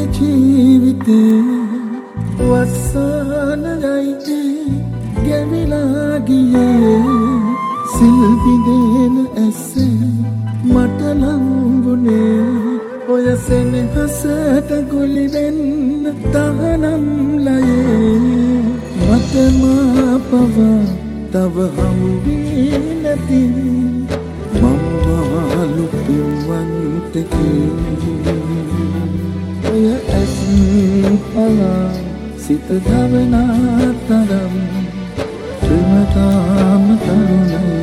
මගේ ජීවිතේ වසනයි ගෙවිලා ගියේ සිල් බිඳෙන ඇසේ මට ලංගුනේ ඔය සෙනෙහසට ගුලි වෙන්න තහනම් ලයේ මට මාපවා තව හම්බී නැති මම්මාලු පින්වන්තකි ඔය ඇසින් පලා සිත දවනා තරම් ප්‍රමතාම තරුණයි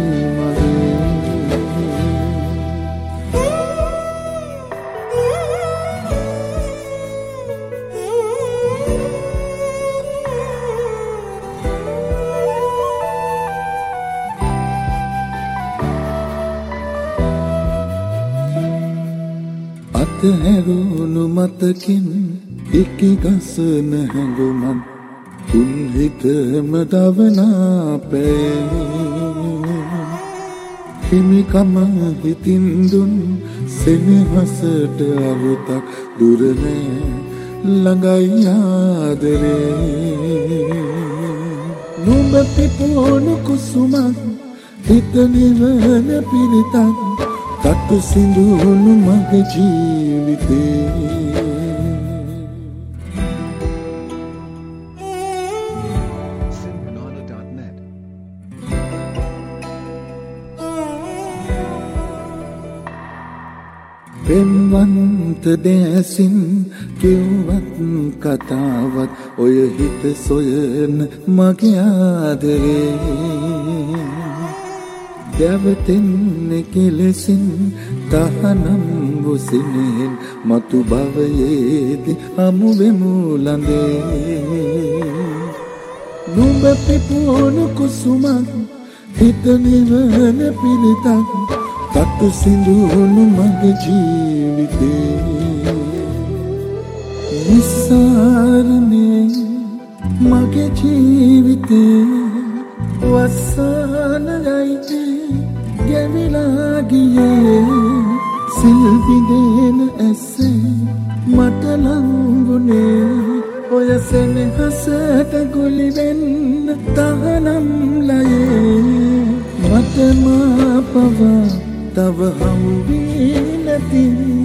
අතහැරුණු මතකින් ඉකි ගසන හැඟුමන් තුන් හිතම දවනාපේ හිමිකම හිතින් දුන් සෙනෙහසට අරුතක් දුරනෑ ළඟයි ආදරේ නුඹ පිපුණු කුසුමක් හිත නිවන පිරිතක් තට්ටු සිඳුණු මගේ ජීවිතේ පෙම්වන්ත දැසින් කිව්වත් කතාවත් ඔය හිත සොයන මගේ ආදරේ දැවතෙන්නේ කෙලෙසින් තහනම් වුසිනෙන් මතු භවයේදී හමු වෙමු ළඟේ නුඹ පිපුණු කුසුමක් හිත නිවන පිරිතක් තට්ටු සිඳුණු මගේ ජීවිතේ නිස්සාරණේ මගේ ජීවිතේ වසනයි ගෙවිලා ගියේ සිල් බිඳෙන ඇසේ මට ලංගුනේ ඔය සෙනෙහසට ගුලි වෙන්න තහනම් ලයේ මට මාපවා තව හම්බී නැති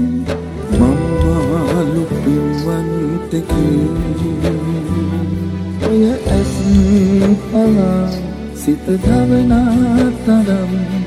මම්මාලු පින්වන්තකි ඔය ඇසින් පලා සිත දවනා තරම්